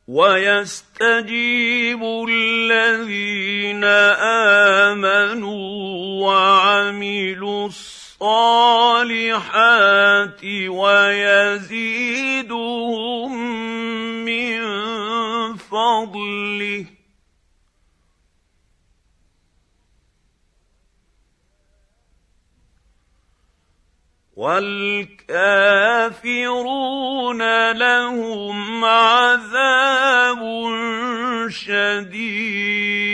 ويستجيب الذين آمنوا وعملوا الصالحات ويزيدهم من فضله والكافرون لهم عذاب شديد.